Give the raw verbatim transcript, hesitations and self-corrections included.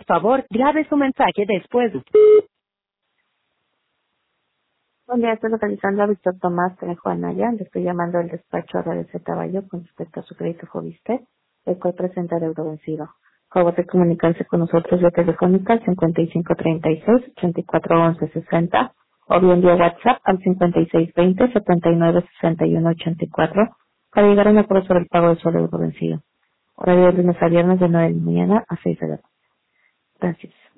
favor, grabe su mensaje después. Buen día, estoy localizando a Víctor Tomás Trejo Anaya. Le estoy llamando al despacho a R D C Caballo con respecto a su crédito Fobiste, el cual presenta deuda vencido. Por favor de comunicarse con nosotros vía telefónica al cincuenta y cinco treinta y seis, ochenta y cuatro once sesenta o bien vía WhatsApp al cincuenta y seis veinte, setenta y nueve sesenta y uno ochenta y cuatro para llegar a un acuerdo sobre el pago de su deuda vencido. Horario de lunes a viernes de nueve de la mañana a seis de la tarde. Gracias.